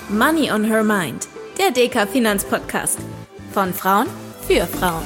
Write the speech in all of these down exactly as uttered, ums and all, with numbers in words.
Money on Her Mind, der D K Finanzpodcast. Von Frauen für Frauen.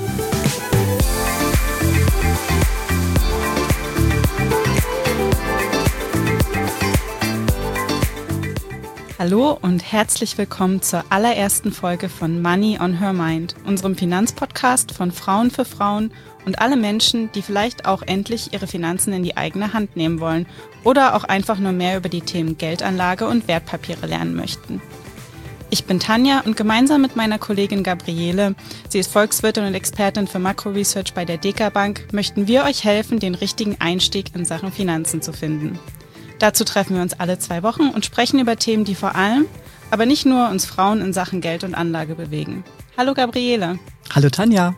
Hallo und herzlich willkommen zur allerersten Folge von Money on Her Mind, unserem Finanzpodcast von Frauen für Frauen und alle Menschen, die vielleicht auch endlich ihre Finanzen in die eigene Hand nehmen wollen oder auch einfach nur mehr über die Themen Geldanlage und Wertpapiere lernen möchten. Ich bin Tanja und gemeinsam mit meiner Kollegin Gabriele, sie ist Volkswirtin und Expertin für Makro-Research bei der Deka Bank, möchten wir euch helfen, den richtigen Einstieg in Sachen Finanzen zu finden. Dazu treffen wir uns alle zwei Wochen und sprechen über Themen, die vor allem, aber nicht nur uns Frauen in Sachen Geld und Anlage bewegen. Hallo Gabriele. Hallo Tanja.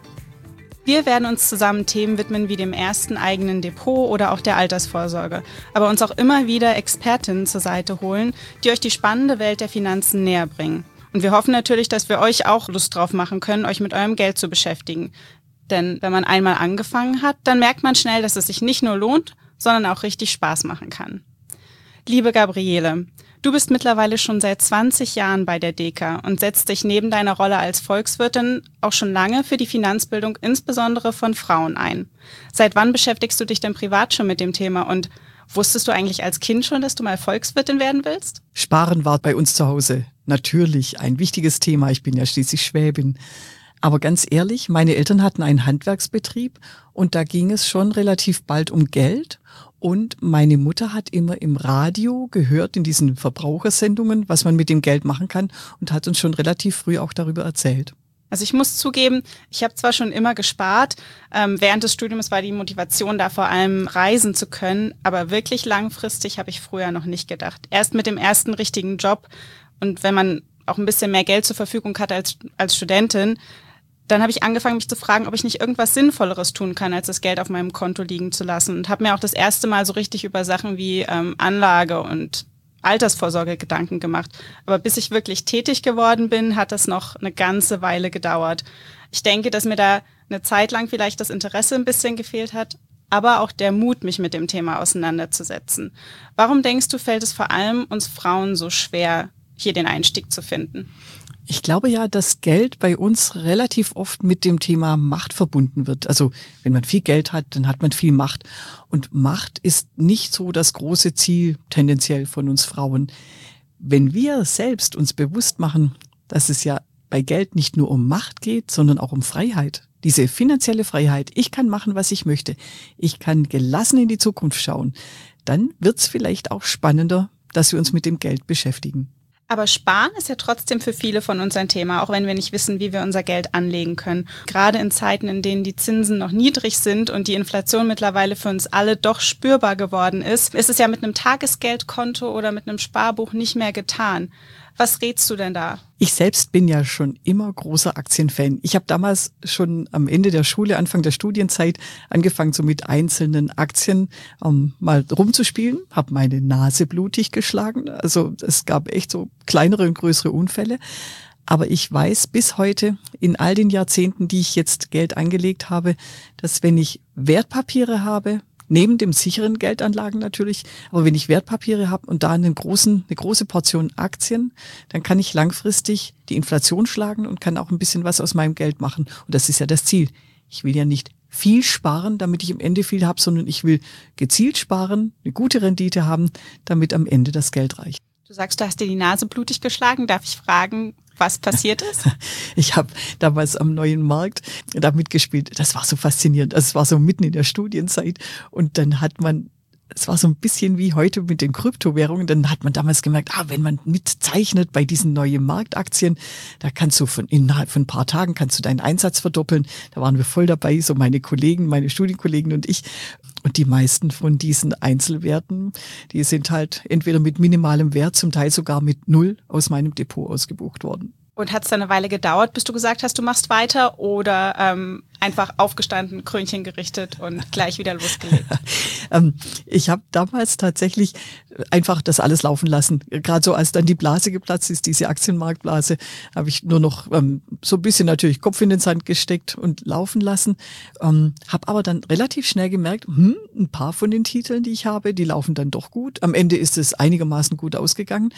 Wir werden uns zusammen Themen widmen wie dem ersten eigenen Depot oder auch der Altersvorsorge, aber uns auch immer wieder Expertinnen zur Seite holen, die euch die spannende Welt der Finanzen näher bringen. Und wir hoffen natürlich, dass wir euch auch Lust drauf machen können, euch mit eurem Geld zu beschäftigen. Denn wenn man einmal angefangen hat, dann merkt man schnell, dass es sich nicht nur lohnt, sondern auch richtig Spaß machen kann. Liebe Gabriele, du bist mittlerweile schon seit zwanzig Jahren bei der Deka und setzt dich neben deiner Rolle als Volkswirtin auch schon lange für die Finanzbildung insbesondere von Frauen ein. Seit wann beschäftigst du dich denn privat schon mit dem Thema und wusstest du eigentlich als Kind schon, dass du mal Volkswirtin werden willst? Sparen war bei uns zu Hause natürlich ein wichtiges Thema. Ich bin ja schließlich Schwäbin. Aber ganz ehrlich, meine Eltern hatten einen Handwerksbetrieb und da ging es schon relativ bald um Geld. Und meine Mutter hat immer im Radio gehört, in diesen Verbrauchersendungen, was man mit dem Geld machen kann und hat uns schon relativ früh auch darüber erzählt. Also ich muss zugeben, ich habe zwar schon immer gespart, ähm, während des Studiums war die Motivation da vor allem reisen zu können, aber wirklich langfristig habe ich früher noch nicht gedacht. Erst mit dem ersten richtigen Job und wenn man auch ein bisschen mehr Geld zur Verfügung hatte als, als Studentin, dann habe ich angefangen, mich zu fragen, ob ich nicht irgendwas Sinnvolleres tun kann, als das Geld auf meinem Konto liegen zu lassen. Und habe mir auch das erste Mal so richtig über Sachen wie ähm, Anlage und Altersvorsorge Gedanken gemacht. Aber bis ich wirklich tätig geworden bin, hat das noch eine ganze Weile gedauert. Ich denke, dass mir da eine Zeit lang vielleicht das Interesse ein bisschen gefehlt hat, aber auch der Mut, mich mit dem Thema auseinanderzusetzen. Warum denkst du, fällt es vor allem uns Frauen so schwer, hier den Einstieg zu finden? Ich glaube ja, dass Geld bei uns relativ oft mit dem Thema Macht verbunden wird. Also wenn man viel Geld hat, dann hat man viel Macht. Und Macht ist nicht so das große Ziel tendenziell von uns Frauen. Wenn wir selbst uns bewusst machen, dass es ja bei Geld nicht nur um Macht geht, sondern auch um Freiheit. Diese finanzielle Freiheit. Ich kann machen, was ich möchte. Ich kann gelassen in die Zukunft schauen. Dann wird's vielleicht auch spannender, dass wir uns mit dem Geld beschäftigen. Aber Sparen ist ja trotzdem für viele von uns ein Thema, auch wenn wir nicht wissen, wie wir unser Geld anlegen können. Gerade in Zeiten, in denen die Zinsen noch niedrig sind und die Inflation mittlerweile für uns alle doch spürbar geworden ist, ist es ja mit einem Tagesgeldkonto oder mit einem Sparbuch nicht mehr getan. Was rätst du denn da? Ich selbst bin ja schon immer großer Aktienfan. Ich habe damals schon am Ende der Schule, Anfang der Studienzeit angefangen, so mit einzelnen Aktien ähm, mal rumzuspielen, habe meine Nase blutig geschlagen. Also es gab echt so kleinere und größere Unfälle. Aber ich weiß bis heute, in all den Jahrzehnten, die ich jetzt Geld angelegt habe, dass wenn ich Wertpapiere habe, neben dem sicheren Geldanlagen natürlich, aber wenn ich Wertpapiere habe und da einen großen, eine große Portion Aktien, dann kann ich langfristig die Inflation schlagen und kann auch ein bisschen was aus meinem Geld machen. Und das ist ja das Ziel. Ich will ja nicht viel sparen, damit ich am Ende viel habe, sondern ich will gezielt sparen, eine gute Rendite haben, damit am Ende das Geld reicht. Du sagst, du hast dir die Nase blutig geschlagen. Darf ich fragen, was passiert ist? Ich habe damals am Neuen Markt da mitgespielt. Das war so faszinierend. Also es war so mitten in der Studienzeit. Und dann hat man, es war so ein bisschen wie heute mit den Kryptowährungen. Dann hat man damals gemerkt, ah, wenn man mitzeichnet bei diesen neuen Marktaktien, da kannst du von innerhalb von ein paar Tagen kannst du deinen Einsatz verdoppeln. Da waren wir voll dabei, so meine Kollegen, meine Studienkollegen und ich. Und die meisten von diesen Einzelwerten, die sind halt entweder mit minimalem Wert, zum Teil sogar mit Null aus meinem Depot ausgebucht worden. Und hat es dann eine Weile gedauert, bis du gesagt hast, du machst weiter oder ähm, einfach aufgestanden, Krönchen gerichtet und gleich wieder losgelegt? ähm, ich habe damals tatsächlich einfach das alles laufen lassen. Gerade so, als dann die Blase geplatzt ist, diese Aktienmarktblase, habe ich nur noch ähm, so ein bisschen natürlich Kopf in den Sand gesteckt und laufen lassen. Ähm, habe aber dann relativ schnell gemerkt, hm, ein paar von den Titeln, die ich habe, die laufen dann doch gut. Am Ende ist es einigermaßen gut ausgegangen.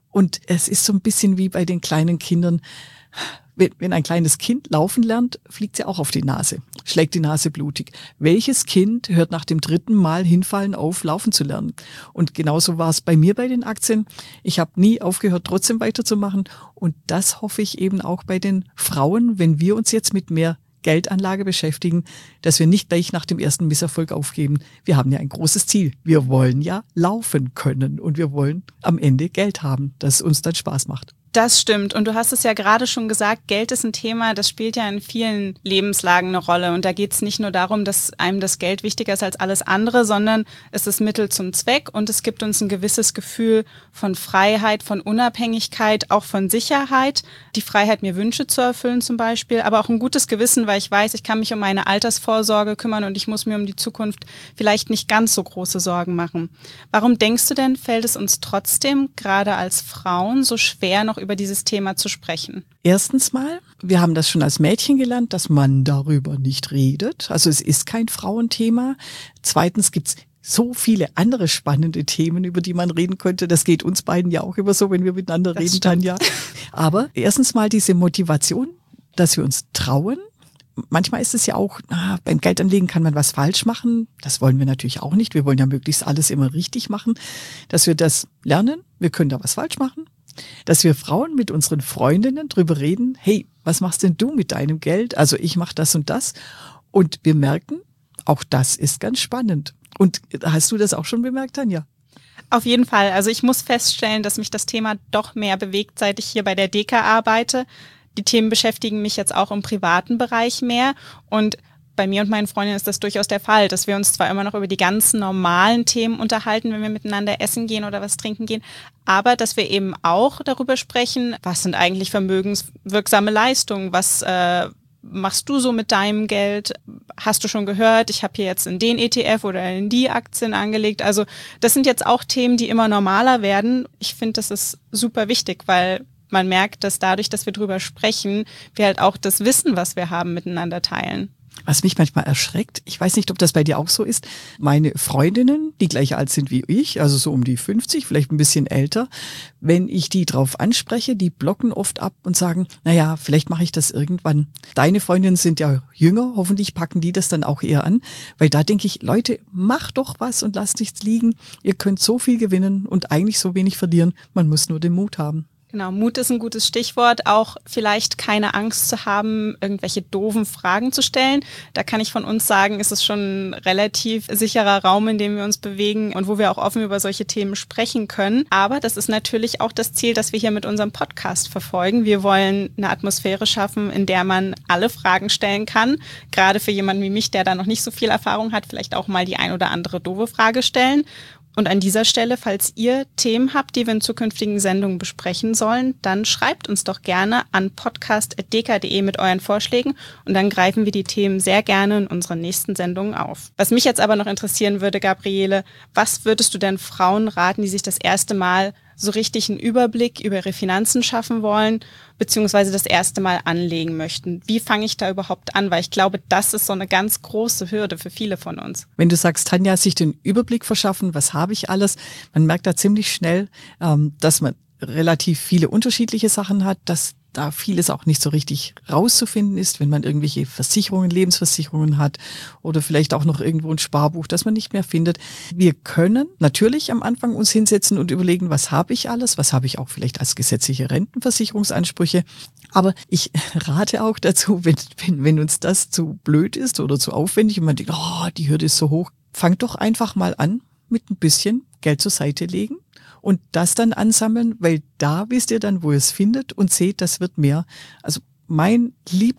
Und es ist so ein bisschen wie bei den kleinen Kindern. Wenn ein kleines Kind laufen lernt, fliegt sie auch auf die Nase, schlägt die Nase blutig. Welches Kind hört nach dem dritten Mal hinfallen auf, laufen zu lernen? Und genauso war es bei mir bei den Aktien. Ich habe nie aufgehört, trotzdem weiterzumachen. Und das hoffe ich eben auch bei den Frauen, wenn wir uns jetzt mit mehr Geldanlage beschäftigen, dass wir nicht gleich nach dem ersten Misserfolg aufgeben. Wir haben ja ein großes Ziel. Wir wollen ja laufen können und wir wollen am Ende Geld haben, das uns dann Spaß macht. Das stimmt. Und du hast es ja gerade schon gesagt, Geld ist ein Thema, das spielt ja in vielen Lebenslagen eine Rolle. Und da geht es nicht nur darum, dass einem das Geld wichtiger ist als alles andere, sondern es ist Mittel zum Zweck und es gibt uns ein gewisses Gefühl von Freiheit, von Unabhängigkeit, auch von Sicherheit. Die Freiheit, mir Wünsche zu erfüllen zum Beispiel, aber auch ein gutes Gewissen, weil ich weiß, ich kann mich um meine Altersvorsorge kümmern und ich muss mir um die Zukunft vielleicht nicht ganz so große Sorgen machen. Warum denkst du denn, fällt es uns trotzdem, gerade als Frauen, so schwer, noch über dieses Thema zu sprechen? Erstens mal, wir haben das schon als Mädchen gelernt, dass man darüber nicht redet. Also es ist kein Frauenthema. Zweitens gibt's so viele andere spannende Themen, über die man reden könnte. Das geht uns beiden ja auch immer so, wenn wir miteinander das reden, stimmt. Tanja. Aber erstens mal diese Motivation, dass wir uns trauen. Manchmal ist es ja auch, ah, beim Geldanlegen kann man was falsch machen. Das wollen wir natürlich auch nicht. Wir wollen ja möglichst alles immer richtig machen. Dass wir das lernen, wir können da was falsch machen. Dass wir Frauen mit unseren Freundinnen drüber reden, hey, was machst denn du mit deinem Geld? Also ich mache das und das. Und wir merken, auch das ist ganz spannend. Und hast du das auch schon bemerkt, Tanja? Auf jeden Fall. Also ich muss feststellen, dass mich das Thema doch mehr bewegt, seit ich hier bei der D E K A arbeite. Die Themen beschäftigen mich jetzt auch im privaten Bereich mehr und bei mir und meinen Freundinnen ist das durchaus der Fall, dass wir uns zwar immer noch über die ganzen normalen Themen unterhalten, wenn wir miteinander essen gehen oder was trinken gehen, aber dass wir eben auch darüber sprechen, was sind eigentlich vermögenswirksame Leistungen, was äh, machst du so mit deinem Geld? Hast du schon gehört, ich habe hier jetzt in den E T F oder in die Aktien angelegt. Also das sind jetzt auch Themen, die immer normaler werden. Ich finde, das ist super wichtig, weil man merkt, dass dadurch, dass wir drüber sprechen, wir halt auch das Wissen, was wir haben, miteinander teilen. Was mich manchmal erschreckt, ich weiß nicht, ob das bei dir auch so ist, meine Freundinnen, die gleich alt sind wie ich, also so um die fünfzig, vielleicht ein bisschen älter, wenn ich die drauf anspreche, die blocken oft ab und sagen, naja, vielleicht mache ich das irgendwann. Deine Freundinnen sind ja jünger, hoffentlich packen die das dann auch eher an, weil da denke ich, Leute, macht doch was und lasst nichts liegen. Ihr könnt so viel gewinnen und eigentlich so wenig verlieren, man muss nur den Mut haben. Genau, Mut ist ein gutes Stichwort. Auch vielleicht keine Angst zu haben, irgendwelche doofen Fragen zu stellen. Da kann ich von uns sagen, ist es schon ein relativ sicherer Raum, in dem wir uns bewegen und wo wir auch offen über solche Themen sprechen können. Aber das ist natürlich auch das Ziel, das wir hier mit unserem Podcast verfolgen. Wir wollen eine Atmosphäre schaffen, in der man alle Fragen stellen kann. Gerade für jemanden wie mich, der da noch nicht so viel Erfahrung hat, vielleicht auch mal die ein oder andere doofe Frage stellen. Und an dieser Stelle, falls ihr Themen habt, die wir in zukünftigen Sendungen besprechen sollen, dann schreibt uns doch gerne an podcast punkt d k punkt d e mit euren Vorschlägen und dann greifen wir die Themen sehr gerne in unseren nächsten Sendungen auf. Was mich jetzt aber noch interessieren würde, Gabriele, was würdest du denn Frauen raten, die sich das erste Mal so richtig einen Überblick über ihre Finanzen schaffen wollen, beziehungsweise das erste Mal anlegen möchten? Wie fange ich da überhaupt an? Weil ich glaube, das ist so eine ganz große Hürde für viele von uns. Wenn du sagst, Tanja, sich den Überblick verschaffen, was habe ich alles? Man merkt da ziemlich schnell, dass man relativ viele unterschiedliche Sachen hat, dass da vieles auch nicht so richtig rauszufinden ist, wenn man irgendwelche Versicherungen, Lebensversicherungen hat oder vielleicht auch noch irgendwo ein Sparbuch, das man nicht mehr findet. Wir können natürlich am Anfang uns hinsetzen und überlegen, was habe ich alles, was habe ich auch vielleicht als gesetzliche Rentenversicherungsansprüche. Aber ich rate auch dazu, wenn, wenn, wenn uns das zu blöd ist oder zu aufwendig und man denkt, oh, die Hürde ist so hoch, fangt doch einfach mal an mit ein bisschen Geld zur Seite legen. Und das dann ansammeln, weil da wisst ihr dann, wo ihr es findet und seht, das wird mehr. Also mein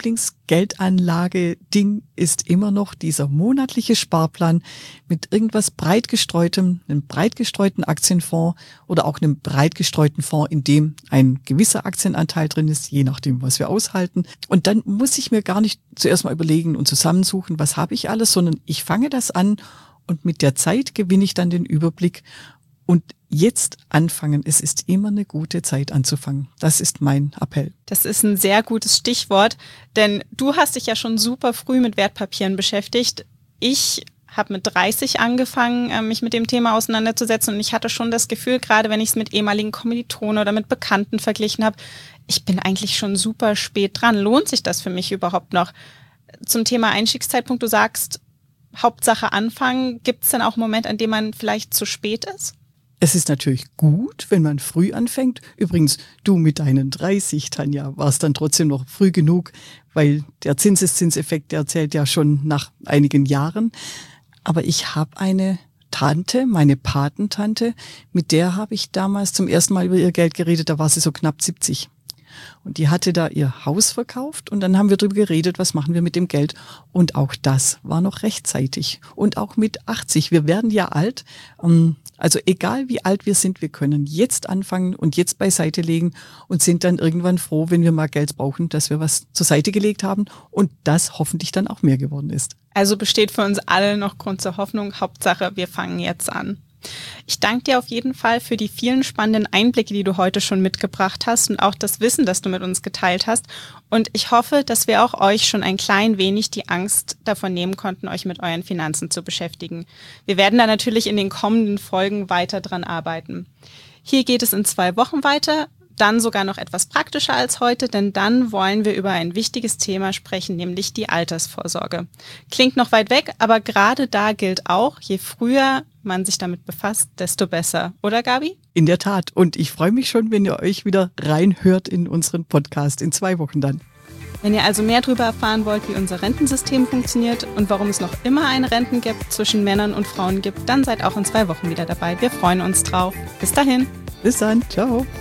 Lieblingsgeldanlage-Ding ist immer noch dieser monatliche Sparplan mit irgendwas breit gestreutem, einem breit gestreuten Aktienfonds oder auch einem breit gestreuten Fonds, in dem ein gewisser Aktienanteil drin ist, je nachdem, was wir aushalten. Und dann muss ich mir gar nicht zuerst mal überlegen und zusammensuchen, was habe ich alles, sondern ich fange das an und mit der Zeit gewinne ich dann den Überblick. Und jetzt anfangen, es ist immer eine gute Zeit anzufangen. Das ist mein Appell. Das ist ein sehr gutes Stichwort, denn du hast dich ja schon super früh mit Wertpapieren beschäftigt. Ich habe mit dreißig angefangen, mich mit dem Thema auseinanderzusetzen und ich hatte schon das Gefühl, gerade wenn ich es mit ehemaligen Kommilitonen oder mit Bekannten verglichen habe, ich bin eigentlich schon super spät dran. Lohnt sich das für mich überhaupt noch? Zum Thema Einstiegszeitpunkt, du sagst, Hauptsache anfangen. Gibt es denn auch einen Moment, an dem man vielleicht zu spät ist? Es ist natürlich gut, wenn man früh anfängt. Übrigens, du mit deinen dreißig, Tanja, warst dann trotzdem noch früh genug, weil der Zinseszinseffekt, der zählt ja schon nach einigen Jahren. Aber ich habe eine Tante, meine Patentante, mit der habe ich damals zum ersten Mal über ihr Geld geredet, da war sie so knapp siebzig. Und die hatte da ihr Haus verkauft und dann haben wir darüber geredet, was machen wir mit dem Geld. Und auch das war noch rechtzeitig. Und auch mit achtzig. Wir werden ja alt. Also egal wie alt wir sind, wir können jetzt anfangen und jetzt beiseite legen und sind dann irgendwann froh, wenn wir mal Geld brauchen, dass wir was zur Seite gelegt haben und das hoffentlich dann auch mehr geworden ist. Also besteht für uns alle noch Grund zur Hoffnung. Hauptsache, wir fangen jetzt an. Ich danke dir auf jeden Fall für die vielen spannenden Einblicke, die du heute schon mitgebracht hast und auch das Wissen, das du mit uns geteilt hast. Und ich hoffe, dass wir auch euch schon ein klein wenig die Angst davon nehmen konnten, euch mit euren Finanzen zu beschäftigen. Wir werden da natürlich in den kommenden Folgen weiter dran arbeiten. Hier geht es in zwei Wochen weiter. Dann sogar noch etwas praktischer als heute, denn dann wollen wir über ein wichtiges Thema sprechen, nämlich die Altersvorsorge. Klingt noch weit weg, aber gerade da gilt auch, je früher man sich damit befasst, desto besser. Oder, Gabi? In der Tat. Und ich freue mich schon, wenn ihr euch wieder reinhört in unseren Podcast in zwei Wochen dann. Wenn ihr also mehr darüber erfahren wollt, wie unser Rentensystem funktioniert und warum es noch immer ein Rentengap zwischen Männern und Frauen gibt, dann seid auch in zwei Wochen wieder dabei. Wir freuen uns drauf. Bis dahin. Bis dann. Ciao.